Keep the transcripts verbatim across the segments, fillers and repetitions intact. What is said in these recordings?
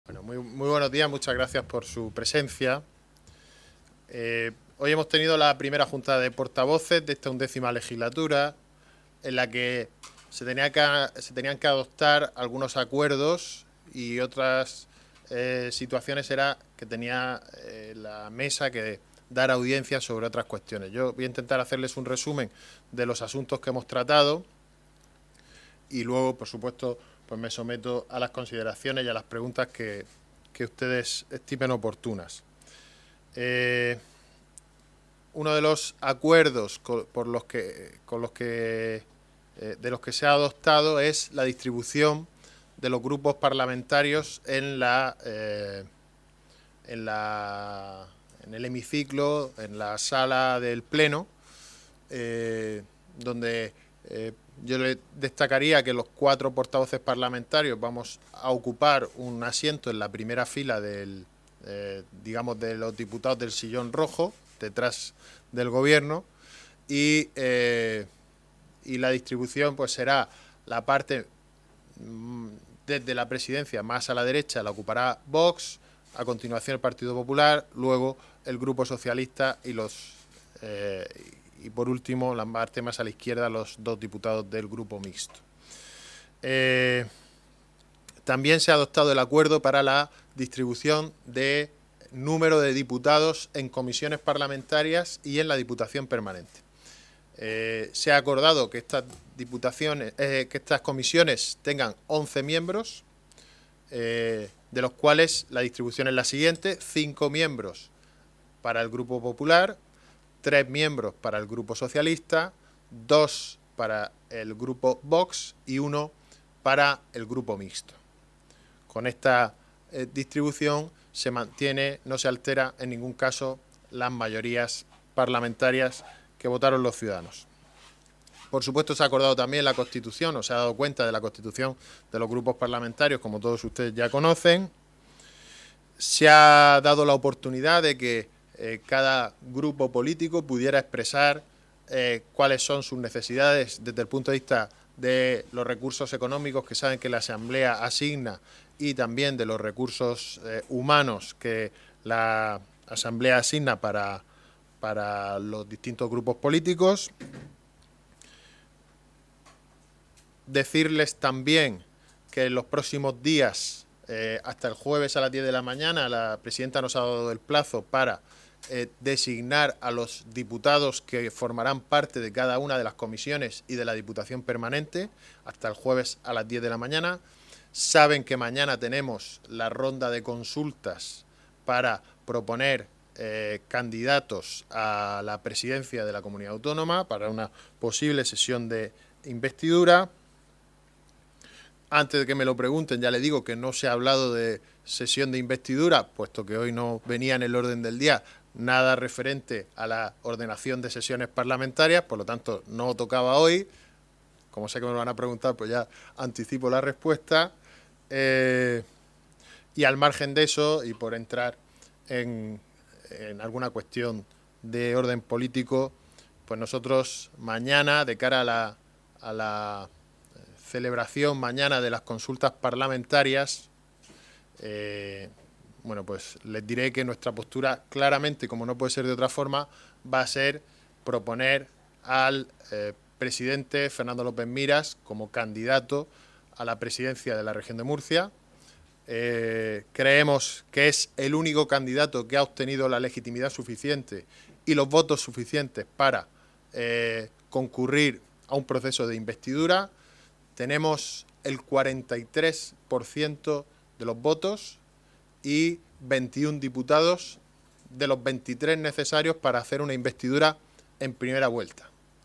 Bueno, muy, muy buenos días, muchas gracias por su presencia. Eh, hoy hemos tenido la primera junta de portavoces de esta undécima legislatura, en la que se, tenía que se tenían que adoptar algunos acuerdos y otras eh, situaciones era que tenía eh, la mesa que dar audiencia sobre otras cuestiones. Yo voy a intentar hacerles un resumen de los asuntos que hemos tratado y luego, por supuesto, pues me someto a las consideraciones y a las preguntas que, que ustedes estimen oportunas. Eh, uno de los acuerdos con, por los que, con los que, eh, de los que se ha adoptado es la distribución de los grupos parlamentarios en la, eh, en la, en el hemiciclo, en la sala del Pleno, eh, donde eh, yo le destacaría que los cuatro portavoces parlamentarios vamos a ocupar un asiento en la primera fila del, eh, digamos, de los diputados del sillón rojo, detrás del gobierno, y, eh, y la distribución pues será la parte mmm, desde la presidencia más a la derecha la ocupará Vox, a continuación el Partido Popular, luego el Grupo Socialista y los eh, y por último, la parte más a la izquierda, los dos diputados del grupo mixto. Eh, también se ha adoptado el acuerdo para la distribución de número de diputados en comisiones parlamentarias y en la Diputación Permanente. Eh, se ha acordado que estas diputaciones, eh, que estas comisiones tengan once miembros, eh, de los cuales la distribución es la siguiente: cinco miembros para el Grupo Popular, tres miembros para el Grupo Socialista, dos para el Grupo Vox y uno para el Grupo Mixto. Con esta eh, distribución se mantiene, no se altera en ningún caso las mayorías parlamentarias que votaron los ciudadanos. Por supuesto, se ha acordado también la Constitución, o se ha dado cuenta de la Constitución de los grupos parlamentarios, como todos ustedes ya conocen. Se ha dado la oportunidad de que Eh, cada grupo político pudiera expresar eh, cuáles son sus necesidades desde el punto de vista de los recursos económicos que saben que la Asamblea asigna y también de los recursos eh, humanos que la Asamblea asigna para, para los distintos grupos políticos. Decirles también que en los próximos días, eh, hasta el jueves a las diez de la mañana, la presidenta nos ha dado el plazo para Eh, designar a los diputados que formarán parte de cada una de las comisiones y de la Diputación Permanente hasta el jueves a las diez de la mañana. Saben que mañana tenemos la ronda de consultas para proponer eh, candidatos a la presidencia de la Comunidad Autónoma para una posible sesión de investidura. Antes de que me lo pregunten, ya le digo que no se ha hablado de sesión de investidura, puesto que hoy no venía en el orden del día nada referente a la ordenación de sesiones parlamentarias, por lo tanto no tocaba hoy. Como sé que me lo van a preguntar, pues ya anticipo la respuesta. Eh, y al margen de eso, y por entrar en, en alguna cuestión de orden político, pues nosotros mañana, de cara a la, a la celebración mañana de las consultas parlamentarias, eh, bueno, pues les diré que nuestra postura claramente, como no puede ser de otra forma, va a ser proponer al eh, presidente Fernando López Miras como candidato a la presidencia de la región de Murcia. Eh, creemos que es el único candidato que ha obtenido la legitimidad suficiente y los votos suficientes para eh, concurrir a un proceso de investidura. Tenemos el cuarenta y tres por ciento de los votos y veintiún diputados de los veintitrés necesarios para hacer una investidura en primera vuelta.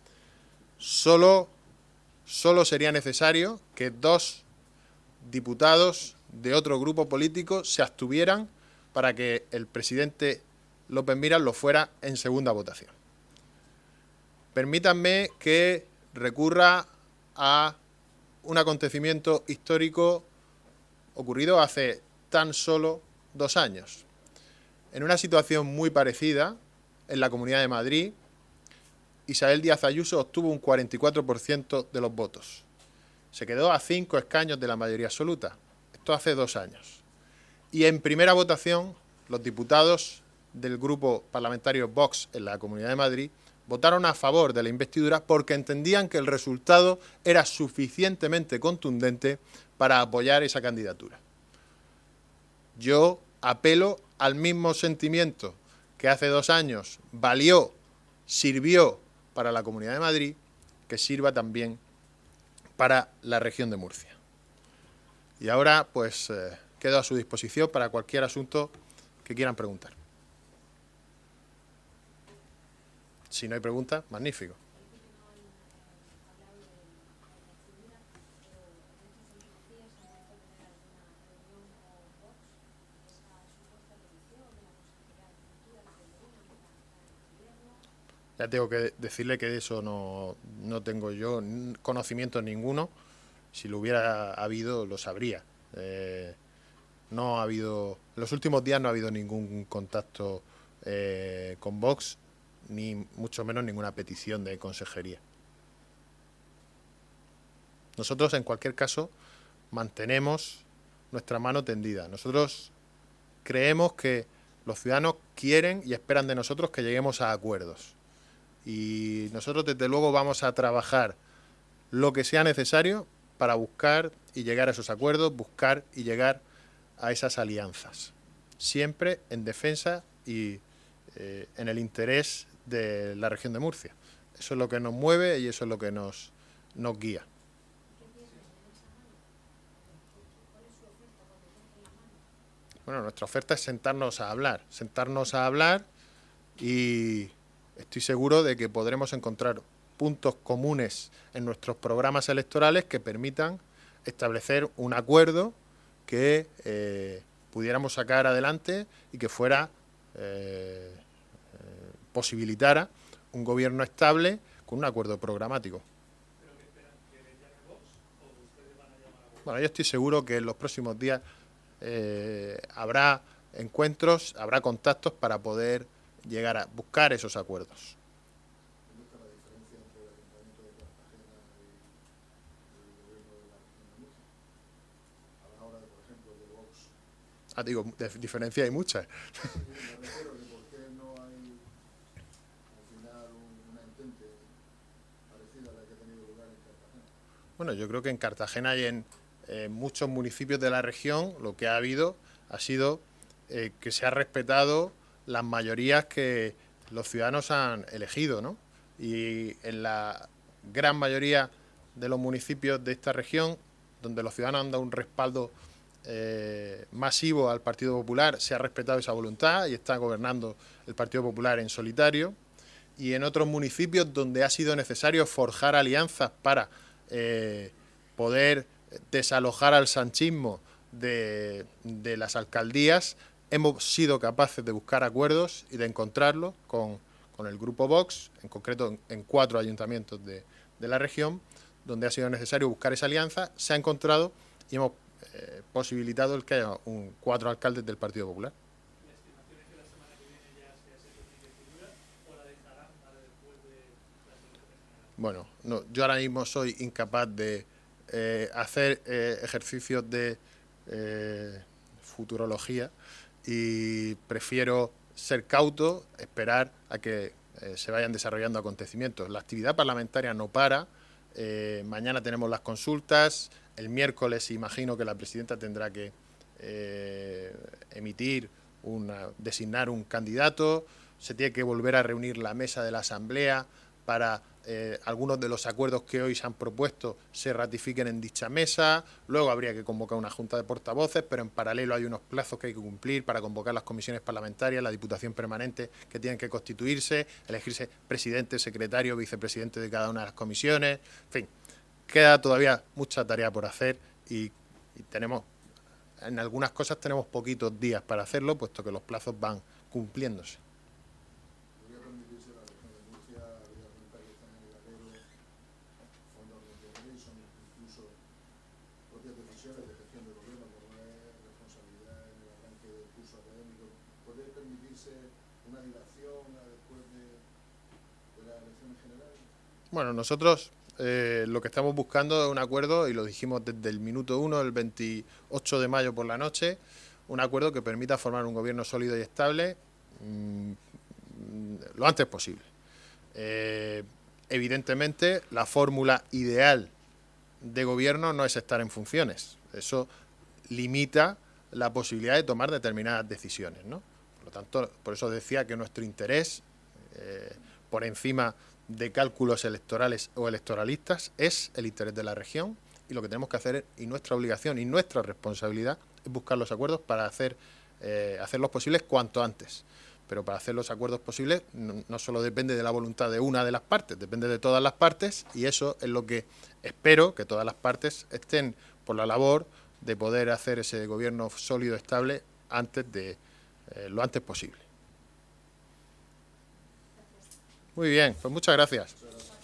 Solo, solo sería necesario que dos diputados de otro grupo político se abstuvieran para que el presidente López Miras lo fuera en segunda votación. Permítanme que recurra a un acontecimiento histórico ocurrido hace tan solo dos años. En una situación muy parecida, en la Comunidad de Madrid, Isabel Díaz Ayuso obtuvo un cuarenta y cuatro por ciento de los votos. Se quedó a cinco escaños de la mayoría absoluta. Esto hace dos años. Y en primera votación, los diputados del grupo parlamentario Vox en la Comunidad de Madrid votaron a favor de la investidura porque entendían que el resultado era suficientemente contundente para apoyar esa candidatura. Yo apelo al mismo sentimiento que hace dos años valió, sirvió para la Comunidad de Madrid, que sirva también para la región de Murcia. Y ahora, pues, eh, quedo a su disposición para cualquier asunto que quieran preguntar. Si no hay preguntas, magnífico. Ya tengo que decirle que de eso no, no tengo yo conocimiento ninguno. Si lo hubiera habido, lo sabría. Eh, no ha habido, en los últimos días no ha habido ningún contacto eh, con Vox, ni mucho menos ninguna petición de consejería. Nosotros, en cualquier caso, mantenemos nuestra mano tendida. Nosotros creemos que los ciudadanos quieren y esperan de nosotros que lleguemos a acuerdos. Y nosotros, desde luego, vamos a trabajar lo que sea necesario para buscar y llegar a esos acuerdos, buscar y llegar a esas alianzas. Siempre en defensa y eh, en el interés de la región de Murcia. Eso es lo que nos mueve y eso es lo que nos, nos guía. Bueno, nuestra oferta es sentarnos a hablar, sentarnos a hablar y estoy seguro de que podremos encontrar puntos comunes en nuestros programas electorales que permitan establecer un acuerdo que eh, pudiéramos sacar adelante y que fuera eh, eh, posibilitara un gobierno estable con un acuerdo programático. ¿Pero qué esperan? ¿Que le llame Vox o ustedes van a llamar a Vox? Bueno, yo estoy seguro que en los próximos días eh, habrá encuentros, habrá contactos para poder llegar a buscar esos acuerdos. ¿Dónde está la diferencia entre el Ayuntamiento de Cartagena y el gobierno de la región de Murcia? A la hora, de, por ejemplo, de Vox. Ah, digo, de diferencia hay muchas. Sí, me refiero que por qué no hay al final un, una entente parecida a la que ha tenido lugar en Cartagena. Bueno, yo creo que en Cartagena y en eh, muchos municipios de la región lo que ha habido ha sido eh, que se ha respetado las mayorías que los ciudadanos han elegido, ¿no? Y en la gran mayoría de los municipios de esta región, donde los ciudadanos han dado un respaldo eh, masivo al Partido Popular, se ha respetado esa voluntad y está gobernando el Partido Popular en solitario. Y en otros municipios donde ha sido necesario forjar alianzas para eh, poder desalojar al sanchismo de, de las alcaldías, hemos sido capaces de buscar acuerdos y de encontrarlos con, con el grupo Vox, en concreto en, en cuatro ayuntamientos de, de la región, donde ha sido necesario buscar esa alianza, se ha encontrado y hemos eh, posibilitado el que haya un, cuatro alcaldes del Partido Popular. ¿La estimación es que la semana que viene ya se hace la investidura o la dejarán para después de las elecciones generales? Bueno, no, yo ahora mismo soy incapaz de eh, hacer eh, ejercicios de eh, futurología y prefiero ser cauto, esperar a que eh, se vayan desarrollando acontecimientos. La actividad parlamentaria no para, eh, mañana tenemos las consultas, el miércoles imagino que la presidenta tendrá que eh, emitir, una, designar un candidato, se tiene que volver a reunir la mesa de la Asamblea para eh, algunos de los acuerdos que hoy se han propuesto se ratifiquen en dicha mesa, luego habría que convocar una junta de portavoces, pero en paralelo hay unos plazos que hay que cumplir para convocar las comisiones parlamentarias, la Diputación Permanente, que tienen que constituirse, elegirse presidente, secretario, vicepresidente de cada una de las comisiones, en fin, queda todavía mucha tarea por hacer y, y tenemos, en algunas cosas tenemos poquitos días para hacerlo, puesto que los plazos van cumpliéndose. ¿Podría permitirse la región de Murcia, habida cuenta que están en el alero fondos de interés, son incluso propias decisiones de gestión del gobierno, como es responsabilidad en el arranque del curso académico? ¿Puede permitirse una dilación a después de, de las elecciones generales? Bueno, nosotros eh, lo que estamos buscando es un acuerdo, y lo dijimos desde el minuto uno, el veintiocho de mayo por la noche, un acuerdo que permita formar un gobierno sólido y estable mmm, lo antes posible. Eh, evidentemente, la fórmula ideal de gobierno no es estar en funciones. Eso limita la posibilidad de tomar determinadas decisiones, ¿no? Por lo tanto, por eso decía que nuestro interés, eh, por encima de cálculos electorales o electoralistas, es el interés de la región, y lo que tenemos que hacer, y nuestra obligación y nuestra responsabilidad, es buscar los acuerdos para hacer, eh, hacerlos posibles cuanto antes. Pero para hacer los acuerdos posibles no, no solo depende de la voluntad de una de las partes, depende de todas las partes, y eso es lo que espero, que todas las partes estén por la labor de poder hacer ese gobierno sólido, estable, antes de eh, lo antes posible. Muy bien, pues muchas gracias.